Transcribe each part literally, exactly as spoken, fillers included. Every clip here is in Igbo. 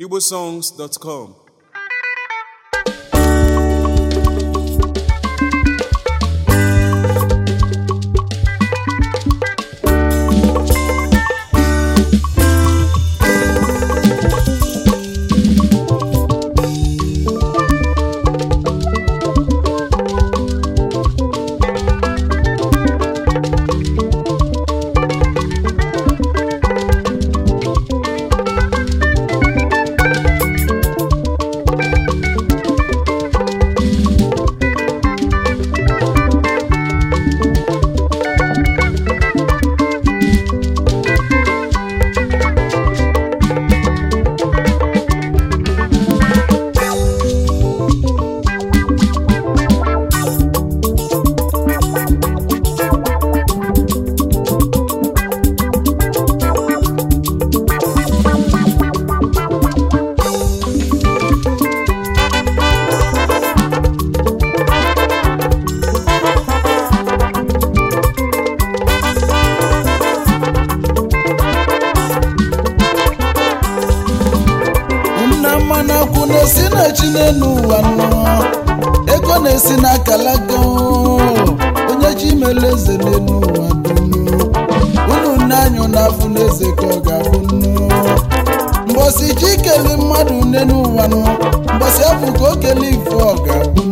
igbo songs dot com. na-esi na Chineke ụwa nọ ego na-esi na kalaga onye chi mere eze n'elu ụwa dunu unu n'anyụ na afụ n'eze ka ọ ga-abụ nnu mbosi chi kele mmadụ n'elu ụwa nọ mbosi afụ ka o kele ife ọ ga-abụ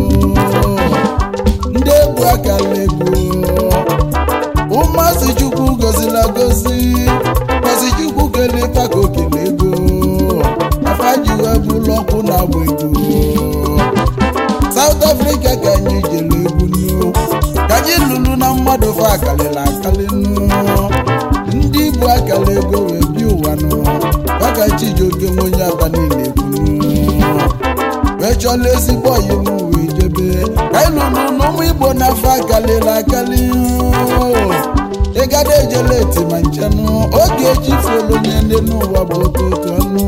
ndị egwu akala ego ụmụazị Chukwu gozila gozi mbosi Chukwu kele ife ka o kele ego afajiwe bụlụ ọkụ na-agba ego South Africa ka anyị jere egwu nnu ka anyị lụrụ na mmadụ fa akalịla akalị nnu ndị Igbo akala ego wee bi ụwa nụ maka Chijioke nwenye aba niile egwu nnu wee chọla ezigbo ọyị m wee jebe ka anyị lụrụ na ụmụ Igbo na-afọ akalịla akalị ịgada ejela eti ma nchenụ oge eji folu onye ndị n'ụwa bụ okooko ọnụ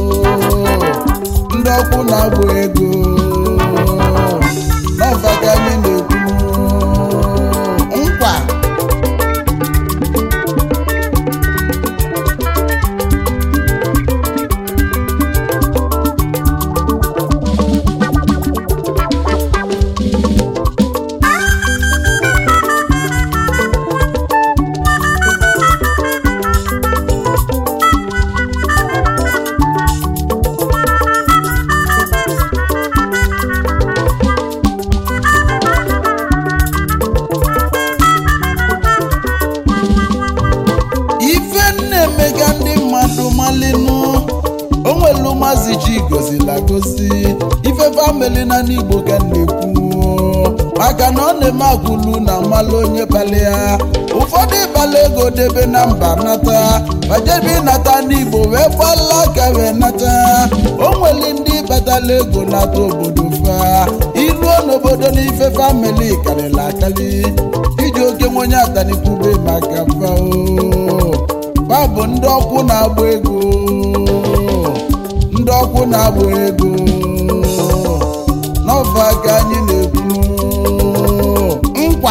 ndị ọkwụ na-agbụ ego n'ọfa ka anyị na-ekwu nkwa onwelu ji gozila gozi ife famili na n'Igbo ga na-ekwu maka na ọ na-eme agwụlu na mmalụ onye bali ya ụfọdụ ịbala ego debe na mba nata bajebe nata n'Igbo wee gbala aka wee nata onweli ndị batala ego nata obodo fa iluo n'obodo n'ife famili karịla akali Chijioke nwenye atanikwube maka fao fa bụ ndị ọkwụ na-agba ego ndị ọkwụ na-agba ego n'ọfa ka anyị na-ekwu nkwa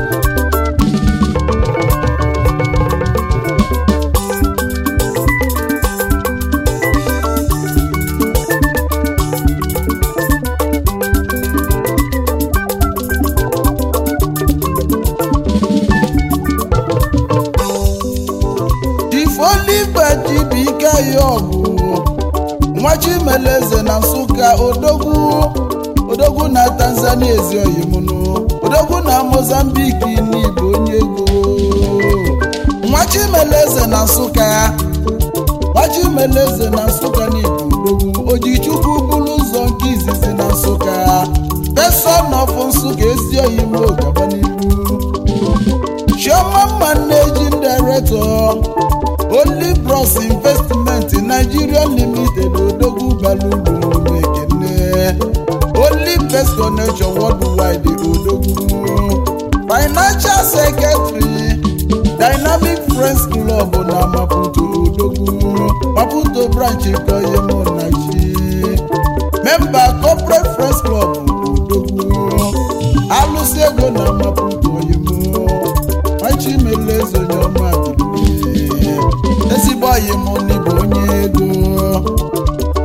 Ifoliba ji bụ ike anyị ọgụ nwachi meleze na Nsụka odogwu odogwu na Tanzania ezi oyimunu odogwu na Mozambique n'Igbo onye ego nwachi meleze na Nsụka nwachi meleze na Nsụka n'Igbo odogwu Ojichukwu bụrụ ụzọ nke izizi na Nsụka person of Nsụka ezi oyimu gaba n'ihu Chioma Managing Director Only Bros Investment Nigeria Limited odogwu balulu mekene Only Best Connection Worldwide odogwu Financial Secretary Dynamic Friends Club na Maputo odogwu Maputo branch Koyemo Nachi Member Corporate Friends Club odogwu Alụsị ego na Maputo oyemo Machi Melezo nyoma ezigbo ọyị m n'Igbo onye ego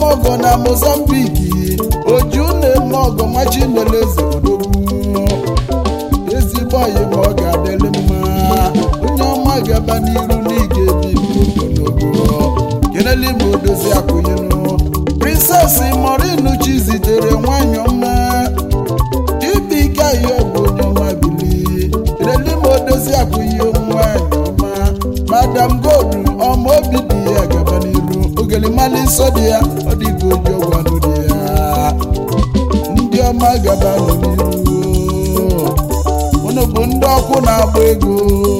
ogo na Mozambique oju na-eme ogo machi meleze odogwu ezigbo oyi ma ọ ga-adịrị mma onye ọma gaba n'iru n'ige ebi ogologo keneli ma odozi akụyinu Princess Maureen Chizitere nwanyị ọma ibike ayi ọgwụ onye ọma bili keneli ma odozi akụyi nwanyị ọma Madam Gold ọma obi dị ya gaba n'iru ogelimali nsọ dị ya ọ dịgo oji ọgwanụ dị ya ndị ọma gaba n'iru unu bụ ndị ọkụ na-agba ego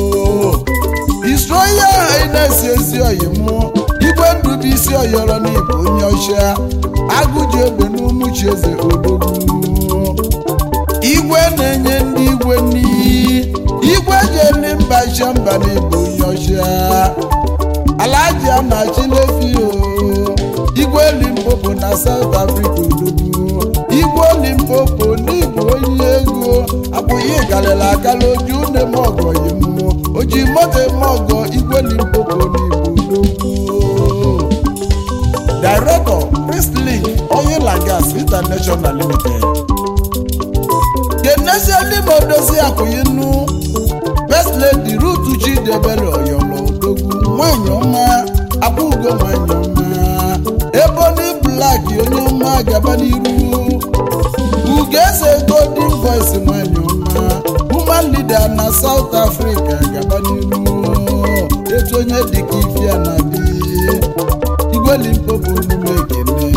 Israel Highness ezi oyi mụ igwe ndụ bụ isi oyọrọ n'ịbụ onye ọcha agụji egbe n'umuchi eze odogwu igwe na-enye ndị igwe n'iyi igwe jeli mba shamba n'ịbụ onye ọcha Alhaji Anachilefi o igwe Limpopo na South Africa odogwu igwe Limpopo n'ịbụ onye ego abụghị galela akala oju na-eme ọgọ yi mmụọ oji moto eme ọgọ igwe Limpopo n'ịbụ odogwu Director Priestley Oil and Gas International Limited Kenezieli Modozi Akụyinu First Lady Ruth Chidebere Oyolo odogwu nwanyị ọma akwụgo nwanyị ọma Ebony Black onye ọma gaba n'iru Ugeze Golden Voice nwanyị ọma Woman Leader na South Africa gaba n'iru etu onye dịka ifia na dị igwe Limpopo n'ume ekene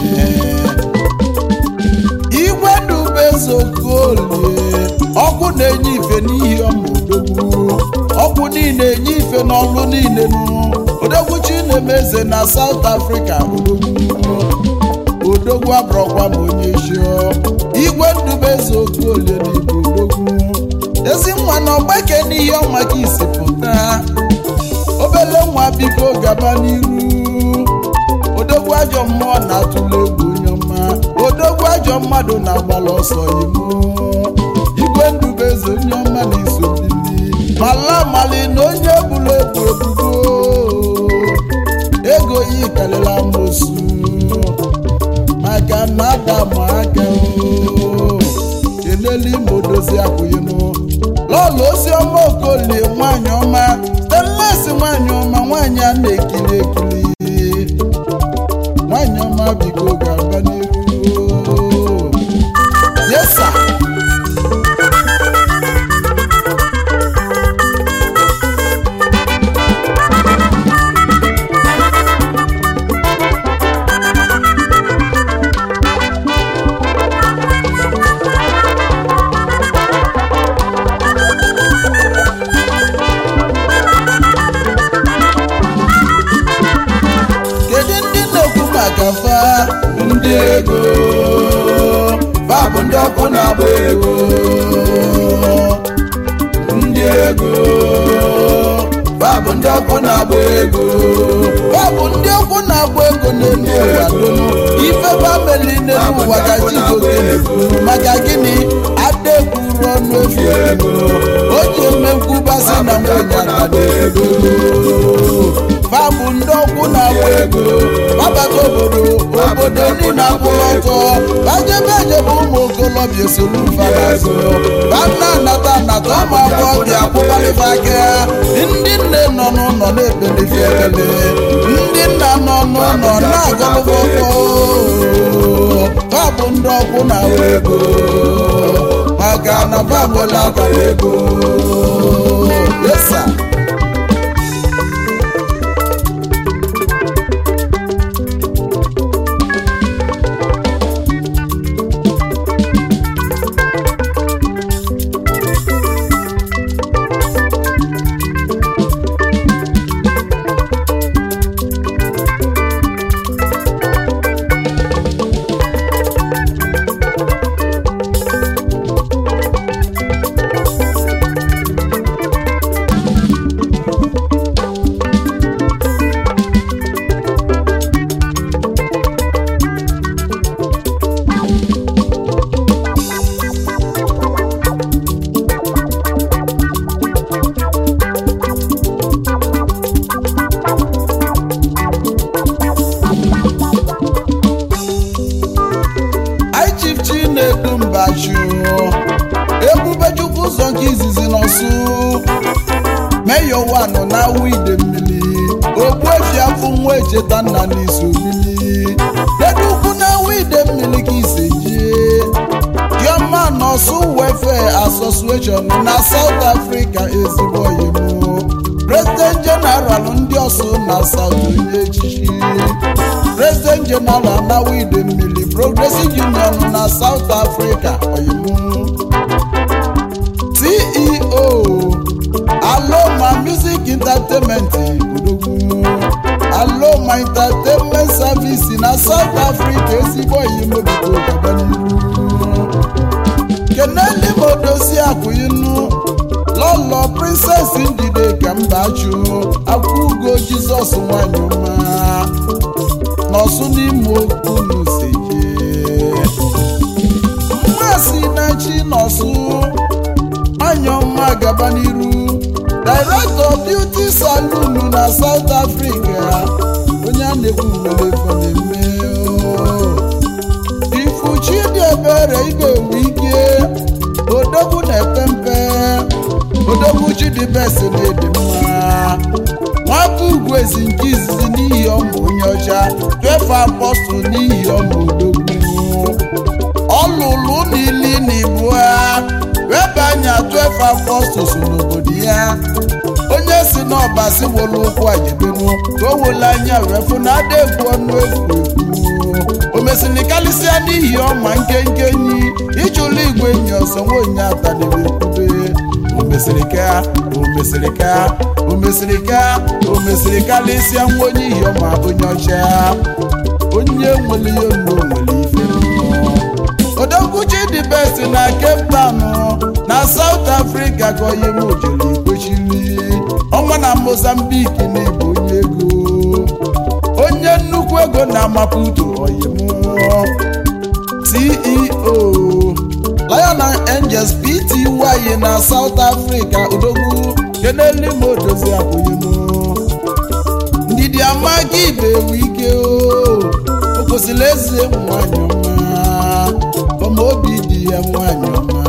igwe Dubezokolie ọkụ na-enye ife n'ihi ọmụdogwu ọkụ niile enye ife n'ọlụ niile nụ odogwu Chinemeze na South Africa odogwu odogwu abụrọkwa ma onye chio igwe Dubezokolie n'Igbo odogwu ezi nwa na ọgbake n'ihe ọma ka isi pụta obele nwa biko gaba n'iru odogwu ajọ mmụọ na-atụle egwu onye ọma odogwu ajọ mmadụ na-agbala ọsọ imo igwe Ndubeze onye ọma na-iso bili mala mali na onye bụla egwu ebubo ego yi karịrị amosu maka na adamu aka keneli Modozi Akụyinu lọlọ Oziọma Okolie nwanyị ọma Stainless nwanyị ọma nwanyị a na-ekiri ekiri nwanyị ọma biko ga-aba n'iru yes sir ndị ego babụ ndị ọkụ na-agba ego ndị ego babụ ndị ọkụ na-agba ego babụ ndị ọkụ na-agba ego na-eme ụwa ife famili na-eme ụwa ka chigote maka gịnị ada ekwuru ọnụ efu ego o ji eme nkwubasị na mmenyaka ego babụ ndị ọkụ na-agba ego babata obodo obodo niile akwụrụ ọtọ bajebe ejebe ụmụ okolobịa esolu mfanazo bana anata anata ụmụ agbọghọbịa akwụbalịfa aka ndị nne nọ n'ụlọ na-ekpelife ekele ndị nna nọ n'ụlọ na-agọlụfọfọ babụ ndị ọkụ na-agba ego maka na babụla akara ego yesa cheta nna n'iso bili dedu ukwu na wide mmiri ka ise jee Dioma Nọọsụ Welfare Association na South Africa ezigbo oyibo President General ndị Ọsụ na South onye echichi President General na wide mmiri Progressive Union na South Africa oyibo C E O Aloma Music Entertainment Odogwu Aloma Entertainment Service na South Africa ezigbo oyibo biko gabaniru Keneli Modozi Akụyinu Lolo Princess Ndide Kambacho Akwụgo Jizọs nwanyị ọma Nọọsụ n'Imo Okunu Seje Mmasị na chi Nọọsụ nwanyị ọma gabaniru Director Beauty Saloon na South Africa onye a na-ekwu nwere efọ na-eme Ifuchi dị ebere ị ga-enwe ike Odogwu na-epe mpe Odogwu Chidibesi na-edi mma Nwaka Ugwuezi nke izizi n'ihi ọmụ onye ọcha twelve Apostle n'ihi ọmụ Odogwu Ọlụlụ n'ili na ibu ha webe anya twelve Apostles n'obodo ya onye si n'ọba si wolu ụkwụ ajebenu ka o wole anya wefu na ada egwu ọnụ egwu egwu o mesịrị kalịsịa n'ihi ọma nkenke enyi ịchụlụ igwe enyi ọsọ nwaonye ata na-ekwube o mesịrị ka o mesịrị ka o mesịrị ka o mesịrị kalịsịa nwa onye ihi ọma onye ọcha onye nwere ihe nnu nwere ife Odogwu Chidibesi na Cape Town na South Africa ka onye m jere ikwechiri ọnwa na Mozambique na-ebu onye ego onye nnukwu ego na Maputo oyim C E O Lion and Angels P T Y na South Africa Odogwu Keneli Modozi Akụyinu Ndidi amaghị ibe ewu ike o kwesịrị eze nwanyị ọma ọma obi dị ya nwanyị ọma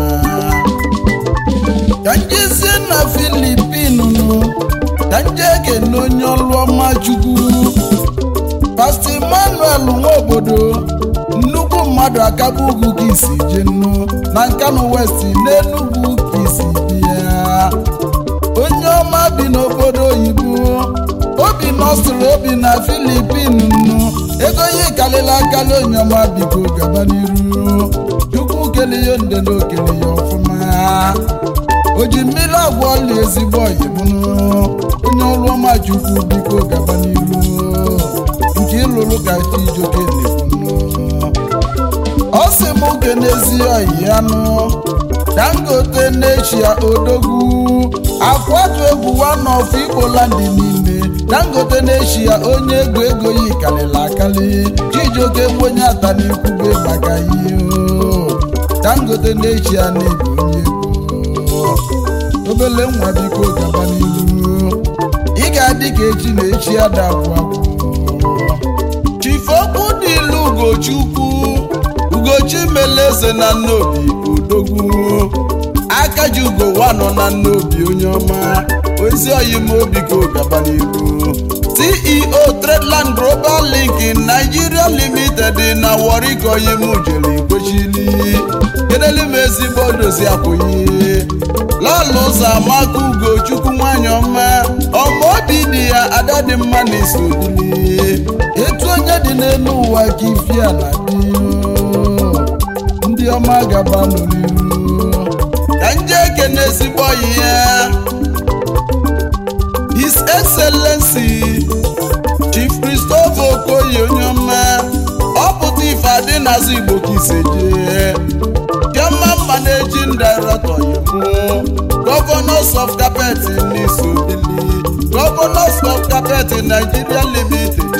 ka njezie na Filipinu ka nje ekene onye ọlụ ọma Chukwu Pastor Emmanuel Nwobodo nnukwu mmadụ akaba ugwu ka isi je nnu na Nkanu West n'Enugu ka isi bịa onye ọma bi n'obodo oyibo obi nọsụrụ obi na Filipinu nnu ego ihe kalịla akali onye ọma biko gaba n'iru Chukwu kele ya nde na okele ya ọfụma o ji mmiri agwọ ọlụ ezigbo oyibo onye ọrụ ọma Chukwu biko gaba n'iru nke ịlụrụ ka Chijioke na-ekwu ọ sị m oge n'ezi oyi anụ Dangote na-echia Odogwu akwatu egwu one of Igbo land niile Dangote na-echia onye ego ego yi kalịla akali Chijioke onye ata n'ikwube maka ihe Dangote na-echia na-ebu onye ego obele nwa biko gaba n'ihu ị ga-adị ka echi na echi adabụ agwụ Chief Okwudili Ugochukwu Ugochi Meleze na Nnobi Odogwu Akaji Ugo wano na Nnobi onye ọma ozi oyim obi ka gaba n'ihu C E O Tradeland Global Link in Nigeria Limited na Warri ka oyim jere ikwechili Keneli m ezigbo dozi akwụghị Lọlụ ụzọ Amaka Ugochukwu nwanyị ọma ọma obi dị ya ada dị mma na iso dili etu onye dị n'elu ụwa ka ifia na dị ndị ọma gaba n'iru ka nje ekene ezigbo ya His Excellency Chief Christopher Okoye onye ọma ọ pụta ife adị n'azụ Igbo ka iseje Chairman Managing Director Yibo Governors of Carpet Nisobili Governors of Carpet Nigeria Limited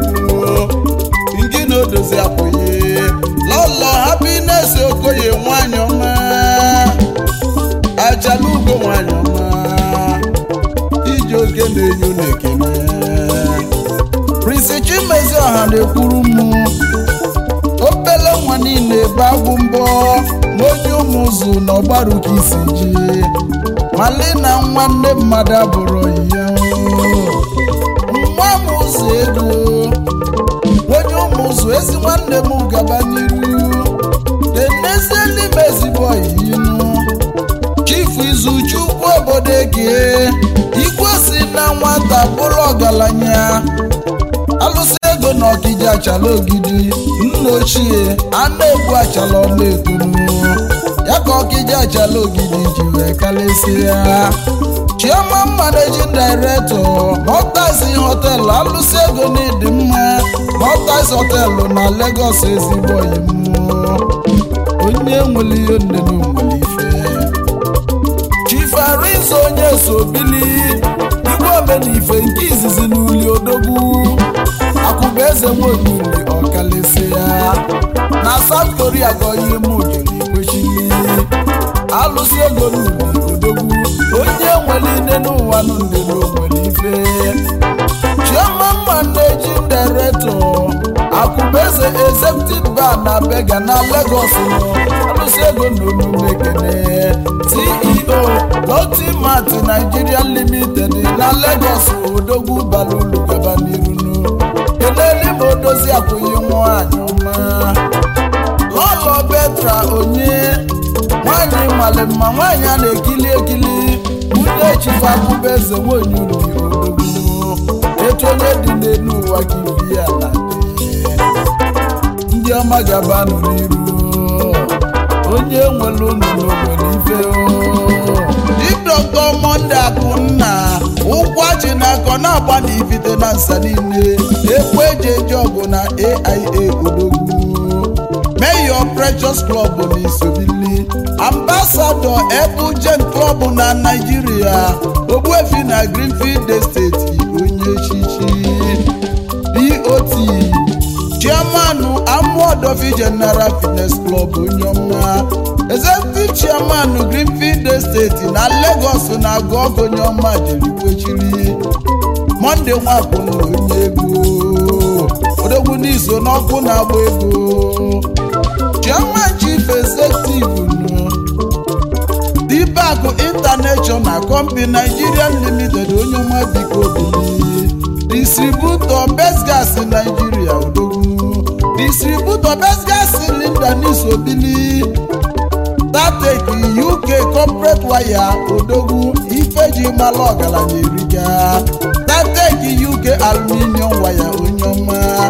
Ngino Dozi Akwụghị Lọlọ Happiness Okoye nwanyị ọma Ajalugo nwanyị ọma Chijioke na-enyo na-ekene Prince Chimezie ọha na-ekwuru m obele nwa niile ebe agwụ mbọ n'onye ụmụ ụzụ na ọgbaru ka isi ji mali na nwanne mmadụ abụrụ ya nwa m ụzọ ego gaba n'iru denesi n'ime ezigbo yinu Chief Izuchukwu obodo eke igwe si na nwata bụrụ ọgaranya alụsị ego na Ọkịja achala ogidi nna ochie a na-egbu achala ọla etonu ya ka Ọkịja achala ogidi ji wee kalịsịa Chairman Managing Director Mortise Hotel alụsị ego na ịdị mma Mortise Hotel na Lagos ezigbo yimu onye nwere ihe nne na nwere ife Chief Arinze onye sobili igwe omenife nke izizi n'uli odogwu akụba eze nweonyuli ọkalịsịa na South Korea gọye mojeli kwechili alụsị ego n'uli odogwu onye nwere ine n'ụwa ndị n'onwere ife Chairman Managing Director akụba eze Executive Bar na Bega na Lagos alụsị ego n'omume kene C E O Lotimat Nigeria Limited na Lagos odogwu balulu gaba n'irunu keneli ma odozi akwụghị nwanyị ọma Lolo Betra onye nwanyị male mma nwanyị a na-ekili ekili nwunye Chief akụba eze nweonyuli odogwu etu onye dị n'elu ụwa gị ya na ndị ọma gabanụ n'iru onye nwere unu n'obodo ife Dr. Monday Akunna ụkwachi na akọ na-agba na ifite na nsa niile ekwu eji eji ọgụ na A I A odogwu Mayor Precious Club na Isobili Ambassador Ebujen Club na Nigeria Ogbuefi na Greenfield Estate onye chichi D O T Chairman Amuodofi General Fitness Club onye ọma Executive Chairman Greenfield Estate na Lagos na Agụọgụ onye ọma jiri kwechiri Monday nwapụ na onye ego odogwu n'iso n'ọkụ na-agba ego Chairman Chief Executive no Dibaku International Company Nigeria Limited onye ọma biko bili Distributor Best Gas in Nigeria odogwu Distributor Best Gas Cylinder n'isobili Tatek U K Corporate Wire odogwu ifeji mala ọgaranya eriga Tatek U K Aluminium Wire onye ọma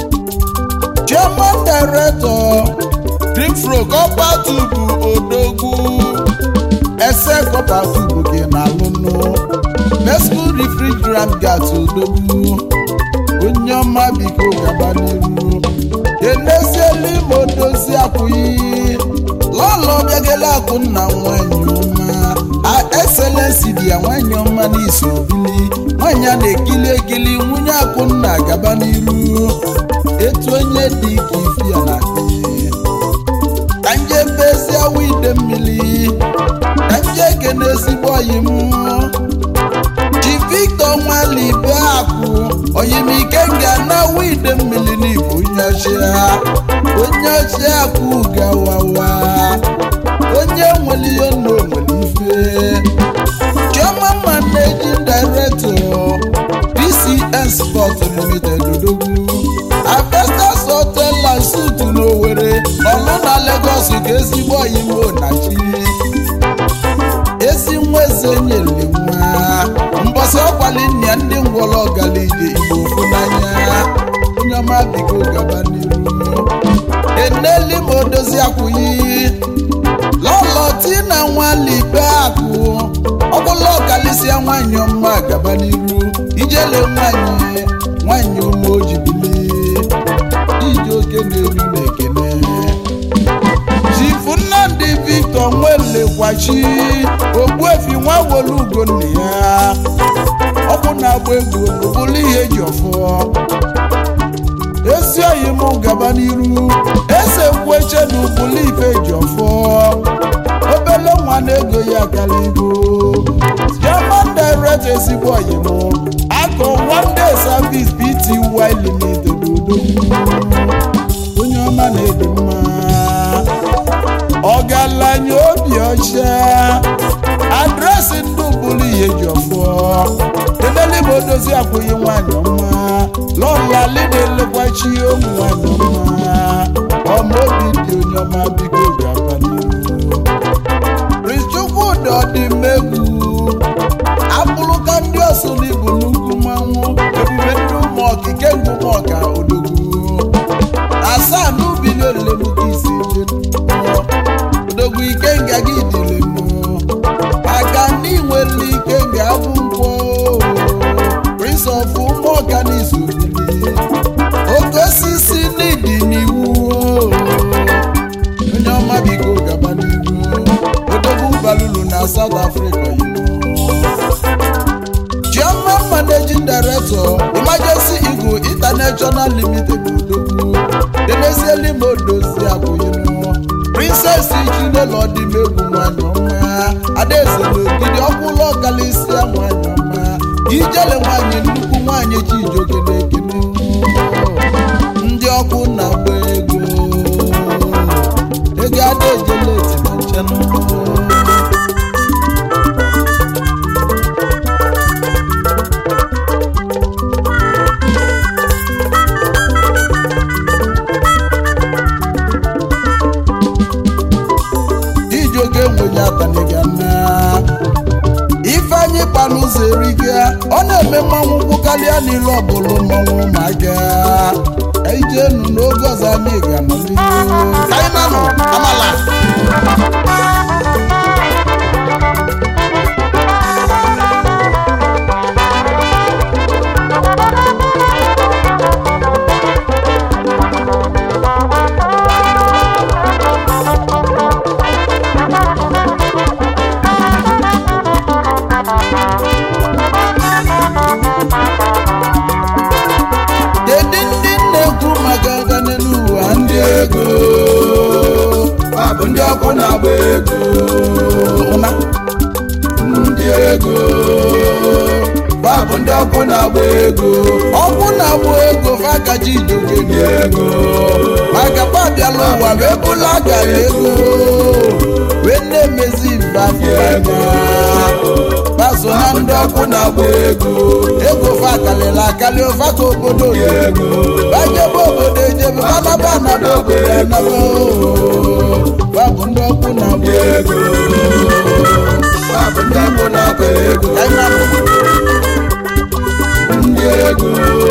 Chairman Director Greenfro Copper Tube odogwu Ese Copper Tube gị na alụnụ Mesco Refrigerant Gas odogwu onye ọma biko gaba n'iru enesieli ma odozi akwụghị Lolo Begele Akunna nwanyị ọma a Excellency dị ya nwanyị ọma n'isi obili nwanyị a na-ekili ekili nwunye Akunna gaba n'iru etu onye dị ka ifi ya na ka nje bezi awụ ide mmiri ka nje kene ezigbo oyi m Chief Victor Nwalibe akụ oyimike nga na wide mmiri n'ibu onye ọchịa onye ọchịa akụ gawawa onye nwere ihe nna onwere ife Chairman Managing Director P C N Sport Limited odogwu Avestas Hotel and Suit n'Owerri ọlụ na Lagos ka ezigbo oyimo na chi ezi nwa eze nyere nwa mbọsị ọkwali nnya ndị ngwọrọ ọgalije Igbo ofu n'anya onye ọma biko gaba n'iru eneli ma odozi akwụghị Lolo Tina Nwalibe akụ ọbụla ọkalịsịa nwanyị ọma gaba n'iru ijele nwanyị nwanyị ụmụ ojibili ije oke na-eru na-ekene Chief Nnamdi Victor Nwelekwachi Ogbuefi nwa wolu ugo nne ya ọkụ na-agba egwu bụrụ ihe eji ọfọ ezi oyi m gaba n'iru eze kweche na ụbụlụ ife eji ọfọ obele nwa na-ego ya kaligo Chairman Director ezigbo oyi m akọ One Day Service P T Y Limited odogwu onye ọma na-ede mma ọgaranya obi ọcha adresị ndị ụbụlụ ihe eji ọfọ eneli ma odozi akwụghị nwanyị ọma Lolo Alide Elekwachi ụmụ nwanyị ọma ma obi dị onye ọma biko ga-aba n'ihu Prince Chukwudi Odimegwu abụrụ ka ndị ọsụ n'ibu nnukwu mmanwụ ebube ndị ụmụ okike ngwu ọka odogwu asaa n'ubi n'olile muka isi odogwu ike nga gị dịle mụ aka ndị nwere ike nga abụ nkwọ Prince of ụmụ ọka n'izu obili oke osisi n'ịdị n'iwu onye ọma biko gaba n'ihu odogwu balulu na South Africa Chairman Managing Director Emergency Eagle International Limited odogwu Demezieli Modozi Akụyinu Princess Chinelo Odimegwu nwanyị ọma Adaeze n'ogidi ọkwụlụ ọkalịsịa nwanyị ọma Ijele nwanyị nnukwu nwanyị Chijioke na-ekene ndị ọkụ na-agba ego ego Adaejele eti na nchenụ Ifeanyi Panuze eriga ọ na-eme mmanwụ nkwụ karịa n'ilu ọbụlụ mmanwụ ma gaa ejenu n'oge ọzọ anyị ga-anọ n'ihu kainanụ amala ndị ọkụ na-agba ego ndị ego babụ ndị ọkụ na-agba ego ọkụ na-agba ego fakaji idoge dị ego maka pabiala ụwa wee bụla gara ego wee na-emezi mbafụanya baso na ndị ọkụ na-agba ego ego fakalịla akali ofaka obodo ego bajebe obodo ejebe banaba na obodo anaba babụ ndị ọkụ na-agba ego babụ ndị ọkụ na-agba ego ndị ego